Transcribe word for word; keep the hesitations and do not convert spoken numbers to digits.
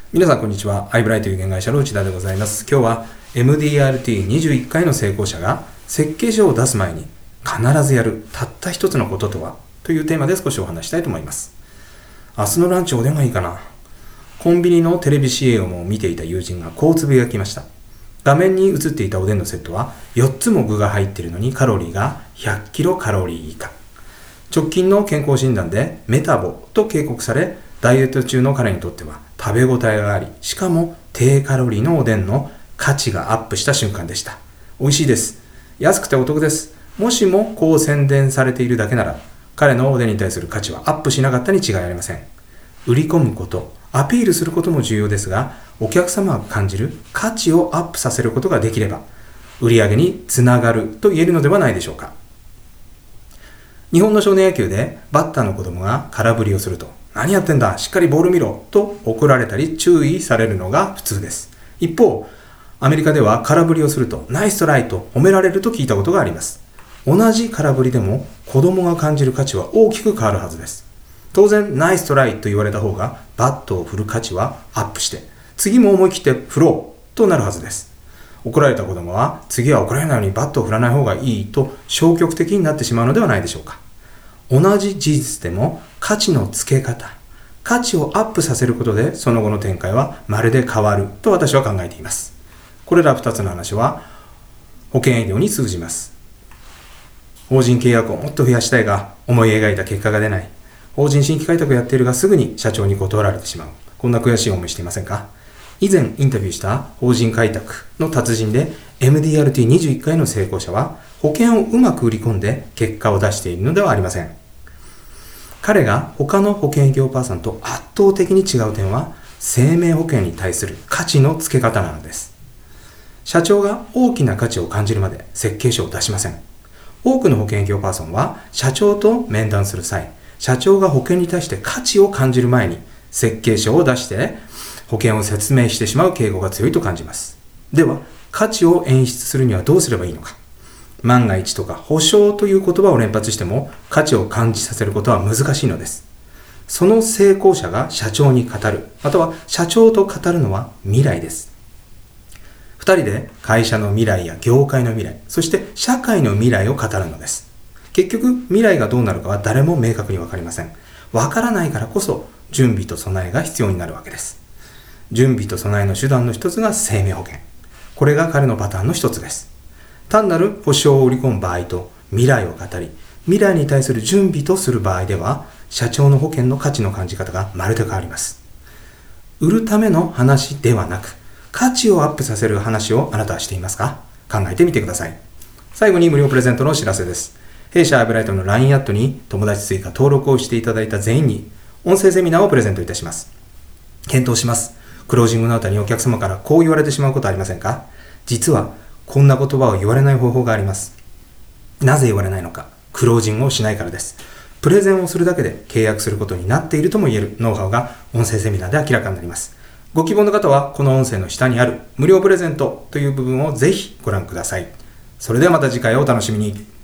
皆さんこんにちは。アイブライという有限会社の内田でございます。今日は エムディーアールティーにじゅういっ 回の成功者が設計書を出す前に必ずやるたった一つのこととはというテーマで少しお話したいと思います。明日のランチおでんがいいかな。コンビニのテレビ シーエム を見ていた友人がこうつぶやきました。画面に映っていたおでんのセットはよっつも具が入っているのにカロリーがひゃっキロカロリー以下。直近の健康診断でメタボと警告され、ダイエット中の彼にとっては食べ応えがあり、しかも低カロリーのおでんの価値がアップした瞬間でした。美味しいです。安くてお得です。もしもこう宣伝されているだけなら、彼のおでんに対する価値はアップしなかったに違いありません。売り込むこと、アピールすることも重要ですが、お客様が感じる価値をアップさせることができれば、売上につながると言えるのではないでしょうか。日本の少年野球でバッターの子供が空振りをすると、何やってんだ、しっかりボール見ろと怒られたり注意されるのが普通です。一方、アメリカでは空振りをするとナイストライと褒められると聞いたことがあります。同じ空振りでも子供が感じる価値は大きく変わるはずです。当然ナイストライと言われた方がバットを振る価値はアップして、次も思い切って振ろうとなるはずです。怒られた子供は次は怒られないようにバットを振らない方がいいと消極的になってしまうのではないでしょうか。同じ事実でも価値の付け方、価値をアップさせることでその後の展開はまるで変わると私は考えています。これらふたつの話は保険営業に通じます。法人契約をもっと増やしたいが思い描いた結果が出ない。法人新規開拓やっているがすぐに社長に断られてしまう。こんな悔しい思いしていませんか？以前インタビューした法人開拓の達人で エムディーアールティーにじゅういっ 回の成功者は保険をうまく売り込んで結果を出しているのではありません。彼が他の保険営業パーソンと圧倒的に違う点は生命保険に対する価値の付け方なのです。社長が大きな価値を感じるまで設計書を出しません。多くの保険営業パーソンは社長と面談する際、社長が保険に対して価値を感じる前に設計書を出して保険を説明してしまう傾向が強いと感じます。では、価値を演出するにはどうすればいいのか。万が一とか保証という言葉を連発しても価値を感じさせることは難しいのです。その成功者が社長に語る、または社長と語るのは未来です。二人で会社の未来や業界の未来、そして社会の未来を語るのです。結局未来がどうなるかは誰も明確にわかりません。わからないからこそ準備と備えが必要になるわけです。準備と備えの手段の一つが生命保険。これが彼のパターンの一つです。単なる保証を売り込む場合と未来を語り、未来に対する準備とする場合では、社長の保険の価値の感じ方がまるで変わります。売るための話ではなく、価値をアップさせる話をあなたはしていますか？考えてみてください。最後に無料プレゼントのお知らせです。弊社アイブライトの ライン アットに友達追加登録をしていただいた全員に音声セミナーをプレゼントいたします。検討します。クロージングの後にお客様からこう言われてしまうことありませんか？実はこんな言葉を言われない方法があります。なぜ言われないのか。クロージングをしないからです。プレゼンをするだけで契約することになっているとも言えるノウハウが音声セミナーで明らかになります。ご希望の方はこの音声の下にある無料プレゼントという部分をぜひご覧ください。それではまた次回をお楽しみに。